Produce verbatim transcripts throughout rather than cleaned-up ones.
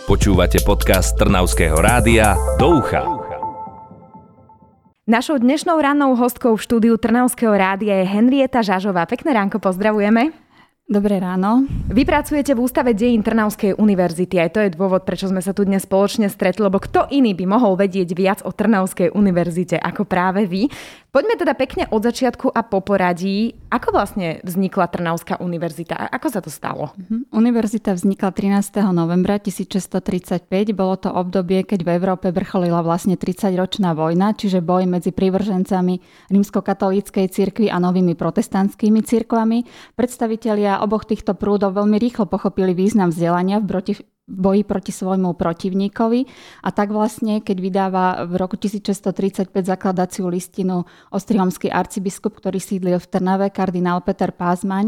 Počúvate podcast Trnavského rádia Do ucha. Našou dnešnou rannou hostkou v štúdiu Trnavského rádia je Henrieta Žažová. Pekné ránko, pozdravujeme. Dobré ráno. Vy pracujete v Ústave dejín Trnavskej univerzity. Aj to je dôvod, prečo sme sa tu dnes spoločne stretli, lebo kto iný by mohol vedieť viac o Trnavskej univerzite ako práve vy. Poďme teda pekne od začiatku a po poradí. Ako vlastne vznikla Trnavská univerzita? Ako sa to stalo? Uh-huh. Univerzita vznikla trinásteho novembra tisícšesťstotridsaťpäť. Bolo to obdobie, keď v Európe vrcholila vlastne tridsaťročná vojna, čiže boj medzi prívržencami rímskokatolíckej cirkvi a novými protestantskými cirkvami. Predstavitelia oboch týchto prúdov veľmi rýchlo pochopili význam vzdelania v broti v boji proti svojmu protivníkovi a tak vlastne, keď vydáva v roku tisícšesťstotridsaťpäť zakladaciu listinu ostrihomský arcibiskup, ktorý sídlil v Trnave, kardinál Peter Pázmaň,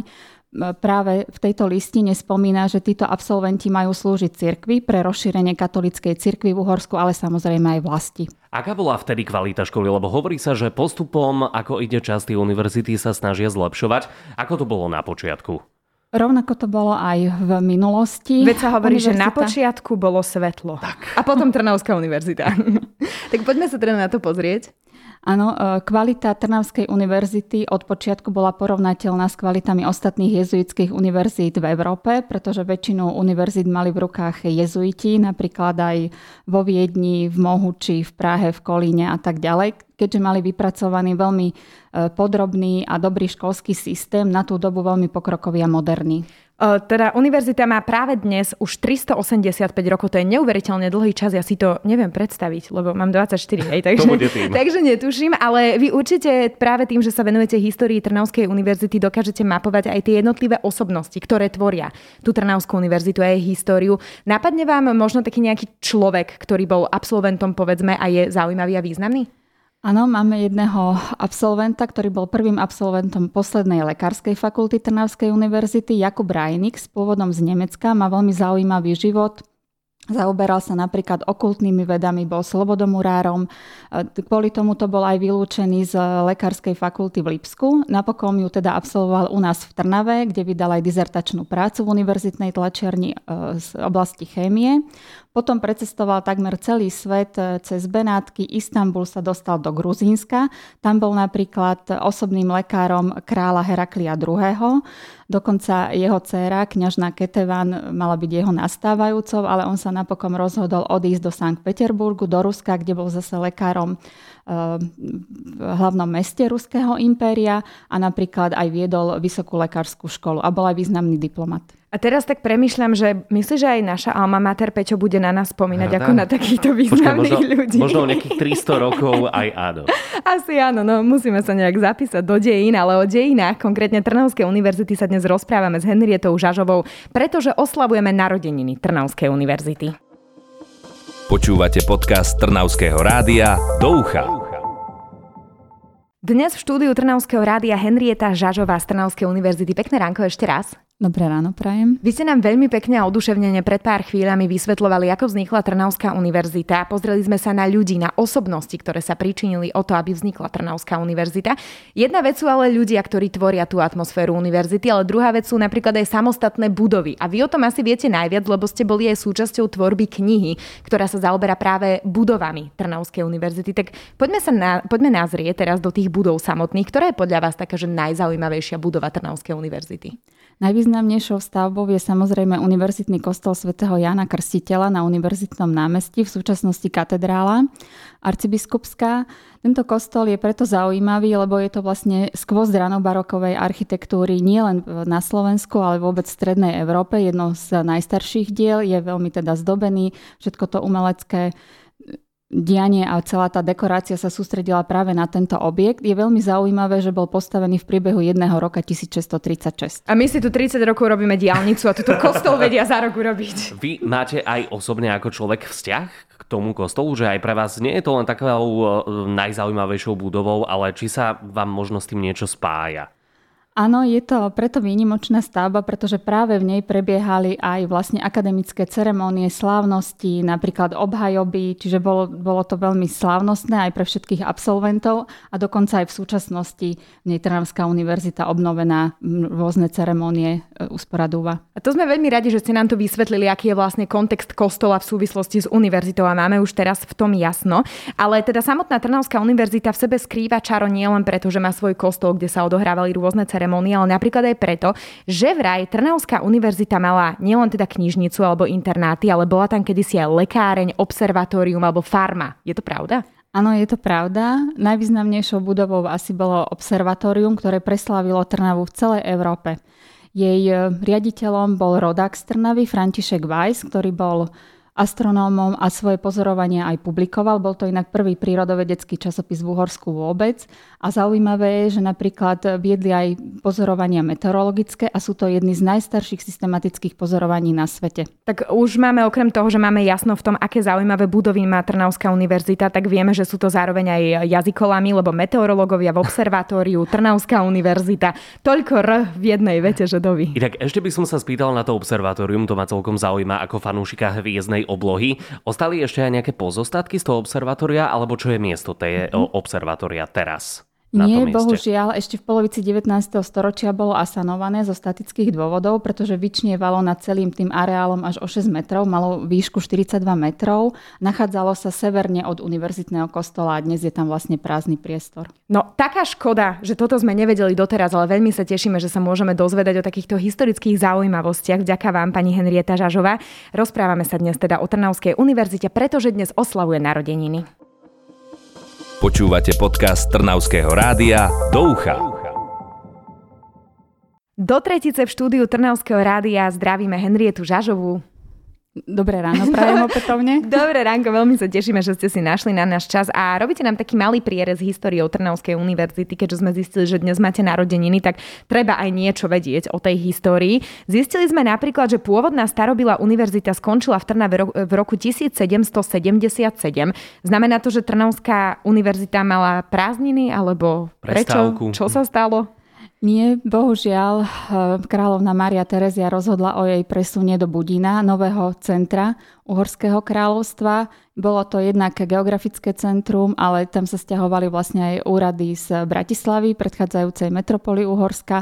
práve v tejto listine spomína, že títo absolventi majú slúžiť cirkvi pre rozšírenie katolíckej cirkvi v Uhorsku, ale samozrejme aj vlasti. Aká bola vtedy kvalita školy? Lebo hovorí sa, že postupom, ako ide čas, tie univerzity sa snažia zlepšovať. Ako to bolo na počiatku? Rovnako to bolo aj v minulosti. Veď sa hovorí, univerzita, že na počiatku bolo svetlo. Tak. A potom Trnavská univerzita. Tak poďme sa teda na to pozrieť. Áno, kvalita Trnavskej univerzity od počiatku bola porovnateľná s kvalitami ostatných jezuitských univerzít v Európe, pretože väčšinu univerzít mali v rukách jezuiti, napríklad aj vo Viedni, v Mohuči, v Prahe, v Kolíne a tak ďalej. Keďže mali vypracovaný veľmi podrobný a dobrý školský systém, na tú dobu veľmi pokrokový a moderný. Teda univerzita má práve dnes už tristoosemdesiatpäť rokov, to je neuveriteľne dlhý čas, ja si to neviem predstaviť, lebo mám dvadsaťštyri, hej, takže, takže netuším, ale vy určite práve tým, že sa venujete histórii Trnavskej univerzity, dokážete mapovať aj tie jednotlivé osobnosti, ktoré tvoria tú Trnavskú univerzitu a jej históriu. Napadne vám možno taký nejaký človek, ktorý bol absolventom, povedzme, a je zaujímavý a významný? Áno, máme jedného absolventa, ktorý bol prvým absolventom poslednej lekárskej fakulty Trnavskej univerzity, Jakub Rajnik, s pôvodom z Nemecka, má veľmi zaujímavý život. Zaoberal sa napríklad okultnými vedami, bol slobodomurárom. Kvôli tomu to bol aj vylúčený z lekárskej fakulty v Lipsku. Napokon ju teda absolvoval u nás v Trnave, kde vydal aj dizertačnú prácu v univerzitnej tlačiarni z oblasti chémie. Potom precestoval takmer celý svet cez Benátky. Istanbul sa dostal do Gruzínska. Tam bol napríklad osobným lekárom kráľa Heraklia druhého. Dokonca jeho dcéra, kňažna Ketevan, mala byť jeho nastávajúcou, ale on sa napokon rozhodol odísť do Sankt Peterburgu, do Ruska, kde bol zase lekárom v hlavnom meste Ruského impéria a napríklad aj viedol vysokú lekárskú školu a bol aj významný diplomat. A teraz tak premýšľam, že myslíš, že aj naša alma mater Peťo bude na nás spomínať ja, ako na takýchto významných Počkej, možno, ľudí. Možno o nejakých tristo rokov aj áno. Asi áno, no musíme sa nejak zapísať do dejín, ale o dejinách, konkrétne Trnavskej univerzity sa dnes rozprávame s Henrietou Žažovou, pretože oslavujeme narodeniny Trnavskej univerzity. Počúvate podcast Trnavského rádia Do ucha. Dnes v štúdiu Trnavského rádia Henrieta Žažová z Trnavskej univerzity. Pekné ránko ešte raz. Dobré ráno, prajem. Vy ste nám veľmi pekne a oduševnene pred pár chvíľami vysvetľovali, ako vznikla Trnavská univerzita. Pozreli sme sa na ľudí, na osobnosti, ktoré sa pričinili o to, aby vznikla Trnavská univerzita. Jedna vec sú ale ľudia, ktorí tvoria tú atmosféru univerzity, ale druhá vec sú napríklad aj samostatné budovy. A vy o tom asi viete najviac, lebo ste boli aj súčasťou tvorby knihy, ktorá sa zaoberá práve budovami Trnavskej univerzity. Tak poďme sa na, poďme nazrieť teraz do tých budov samotných. Ktorá je podľa vás taká, že najzaujímavejšia budova Trnavskej univerzity? Najvýznamnejšou stavbou je samozrejme Univerzitný kostol svätého Jána Krstiteľa na Univerzitnom námestí, v súčasnosti katedrála arcibiskupská. Tento kostol je preto zaujímavý, lebo je to vlastne skvost ranobarokovej architektúry nielen na Slovensku, ale vôbec v strednej Európe. Jedno z najstarších diel, je veľmi teda zdobený, všetko to umelecké dianie a celá tá dekorácia sa sústredila práve na tento objekt. Je veľmi zaujímavé, že bol postavený v priebehu jedného roka tisícšesťstotridsaťšesť. A my si tu tridsať rokov robíme diaľnicu a túto kostol vedia za rok urobiť. Vy máte aj osobne ako človek vzťah k tomu kostolu, že aj pre vás nie je to len takou najzaujímavejšou budovou, ale či sa vám možno s tým niečo spája? Áno, je to preto výnimočná stavba, pretože práve v nej prebiehali aj vlastne akademické ceremónie, slávnosti, napríklad obhajoby, čiže bolo, bolo to veľmi slávnostné aj pre všetkých absolventov a dokonca aj v súčasnosti v nej Trnavská univerzita obnovená rôzne ceremónie usporadúva. A to sme veľmi radi, že ste nám to vysvetlili, aký je vlastne kontext kostola v súvislosti s univerzitou a máme už teraz v tom jasno. Ale teda samotná Trnavská univerzita v sebe skrýva čaro nielen preto, že má svoj kostol, kde sa odohrávali rôzne ceremónie, ale napríklad aj preto, že vraj Trnavská univerzita mala nielen teda knižnicu alebo internáty, ale bola tam kedysi aj lekáreň, observatórium alebo farma. Je to pravda? Áno, je to pravda. Najvýznamnejšou budovou asi bolo observatórium, ktoré preslávilo Trnavu v celej Európe. Jej riaditeľom bol rodák z Trnavy, František Weiss, ktorý bol astronómom a svoje pozorovania aj publikoval. Bol to inak prvý prírodovedecký časopis v Uhorsku vôbec. A zaujímavé je, že napríklad viedli aj pozorovania meteorologické a sú to jedny z najstarších systematických pozorovaní na svete. Tak už máme okrem toho, že máme jasno v tom, aké zaujímavé budovy má Trnavská univerzita, tak vieme, že sú to zároveň aj jazykolami, lebo meteorológovia v observatóriu, Trnavská univerzita. Toľko R v jednej vete, že dovi. Inak ešte by som sa spýtal na to observatórium, to ma celkom zaujíma ako fanúšika hviezdnej oblohy. Ostali ešte aj nejaké pozostatky z toho observatória, alebo čo je miesto tej mm-hmm. observatória teraz? Nie, bohužiaľ, ešte v polovici devätnásteho storočia bolo asanované zo statických dôvodov, pretože vyčnievalo nad celým tým areálom až o šesť metrov, malo výšku štyridsaťdva metrov, nachádzalo sa severne od univerzitného kostola a dnes je tam vlastne prázdny priestor. No, taká škoda, že toto sme nevedeli doteraz, ale veľmi sa tešíme, že sa môžeme dozvedať o takýchto historických zaujímavostiach. Vďaka vám, pani Henrieta Žažová. Rozprávame sa dnes teda o Trnavskej univerzite, pretože dnes oslavuje narodeniny. Počúvate podcast Trnavského rádia Do ucha. Do tretice v štúdiu Trnavského rádia zdravíme Henrietu Žažovú. Dobré ráno, prajem opätovne. Dobré ránko, veľmi sa tešíme, že ste si našli na náš čas a robíte nám taký malý prierez históriou Trnavskej univerzity, keďže sme zistili, že dnes máte narodeniny, tak treba aj niečo vedieť o tej histórii. Zistili sme napríklad, že pôvodná starobilá univerzita skončila v Trnave v roku tisícsedemstosedemdesiatsedem. Znamená to, že Trnavská univerzita mala prázdniny, alebo prečo? Prestávku. Čo sa stalo? Nie, bohužiaľ, kráľovna Mária Terezia rozhodla o jej presune do Budína, nového centra Uhorského kráľovstva. Bolo to jednak geografické centrum, ale tam sa sťahovali vlastne aj úrady z Bratislavy, predchádzajúcej metropoly Uhorska.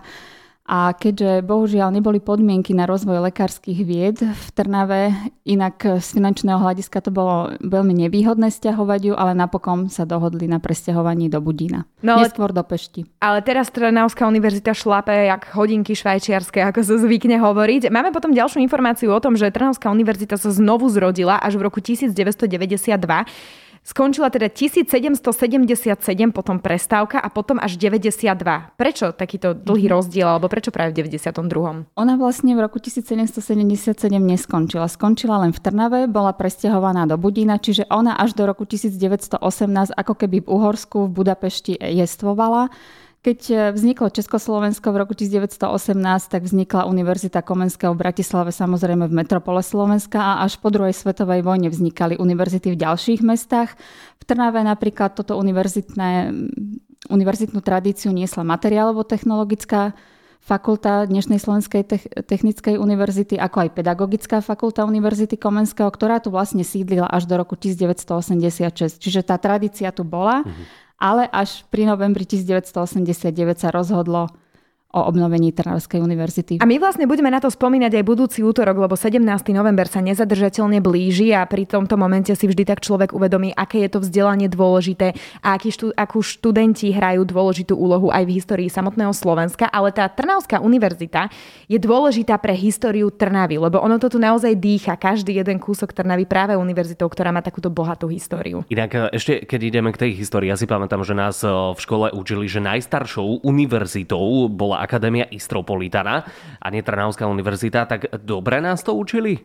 A keďže bohužiaľ neboli podmienky na rozvoj lekárskych vied v Trnave, inak z finančného hľadiska to bolo veľmi nevýhodné sťahovať ju, ale napokon sa dohodli na presťahovaní do Budína. No, neskôr do Pešti. Ale teraz Trnavská univerzita šlape jak hodinky švajčiarske, ako sa zvykne hovoriť. Máme potom ďalšiu informáciu o tom, že Trnavská univerzita sa znovu zrodila až v roku devätnásťstodeväťdesiatdva. Skončila teda tisícsedemstosedemdesiatsedem, potom prestávka a potom až deväťdesiatdva. Prečo takýto dlhý rozdiel, alebo prečo práve v deväťdesiatom druhom? Ona vlastne v roku tisícsedemstosedemdesiatsedem neskončila. Skončila len v Trnave, bola presťahovaná do Budína, čiže ona až do roku tisícdeväťstoosemnásť ako keby v Uhorsku, v Budapešti jestvovala. Keď vzniklo Československo v roku devätnásťstoosemnásť, tak vznikla Univerzita Komenského v Bratislave, samozrejme v metropole Slovenska, a až po druhej svetovej vojne vznikali univerzity v ďalších mestách. V Trnave napríklad toto univerzitné, univerzitnú tradíciu niesla materiálovo-technologická fakulta dnešnej Slovenskej technickej univerzity, ako aj pedagogická fakulta Univerzity Komenského, ktorá tu vlastne sídlila až do roku devätnásťstoosemdesiatšesť. Čiže tá tradícia tu bola. Mhm. Ale až pri novembri devätnásťstoosemdesiatdeväť sa rozhodlo o obnovení Trnavskej univerzity. A my vlastne budeme na to spomínať aj budúci útorok, lebo sedemnásteho november sa nezadržateľne blíži a pri tomto momente si vždy tak človek uvedomí, aké je to vzdelanie dôležité a akí štú, akú študenti hrajú dôležitú úlohu aj v histórii samotného Slovenska. Ale tá Trnavská univerzita je dôležitá pre históriu Trnavy, lebo ono to tu naozaj dýcha. Každý jeden kúsok Trnavy práve univerzitou, ktorá má takúto bohatú históriu. Inak ešte, keď ideme k tej histórii, ja si pamätám, že nás v škole učili, že najstaršou univerzitou bola Akadémia Istropolitana a nie Trnavská univerzita, tak dobre nás to učili?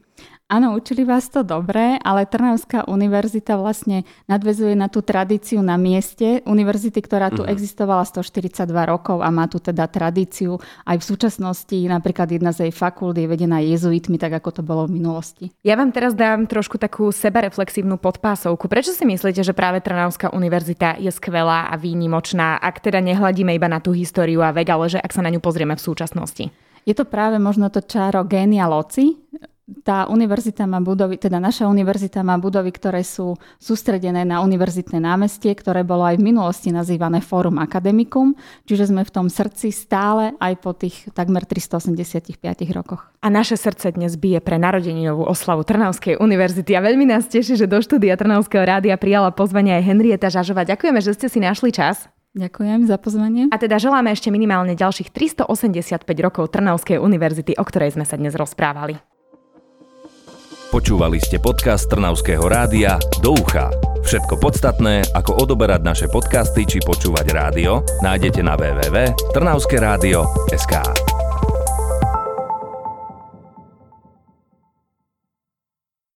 Áno, učili vás to dobre, ale Trnavská univerzita vlastne nadväzuje na tú tradíciu na mieste univerzity, ktorá tu mm. existovala stoštyridsaťdva rokov a má tu teda tradíciu aj v súčasnosti. Napríklad jedna z jej fakult je vedená jezuitmi, tak ako to bolo v minulosti. Ja vám teraz dám trošku takú sebareflexívnu podpásovku. Prečo si myslíte, že práve Trnavská univerzita je skvelá a výnimočná, ak teda nehľadíme iba na tú históriu a vek, ale že ak sa na ňu pozrieme v súčasnosti? Je to práve možno to čáro génia loci. Tá univerzita má budovy, teda naša univerzita má budovy, ktoré sú sústredené na univerzitné námestie, ktoré bolo aj v minulosti nazývané Fórum Academicum, čiže sme v tom srdci stále aj po tých takmer tristoosemdesiatpäť rokoch. A naše srdce dnes bije pre narodeninovú oslavu Trnavskej univerzity a veľmi nás teší, že do štúdia Trnavského rádia prijala pozvanie aj Henrieta Žažová. Ďakujeme, že ste si našli čas. Ďakujem za pozvanie. A teda želáme ešte minimálne ďalších tristoosemdesiatpäť rokov Trnavskej univerzity, o ktorej sme sa dnes rozprávali. Počúvali ste podcast Trnavského rádia Do ucha. Všetko podstatné, ako odoberať naše podcasty či počúvať rádio, nájdete na w w w bodka trnavskeradio bodka es ká.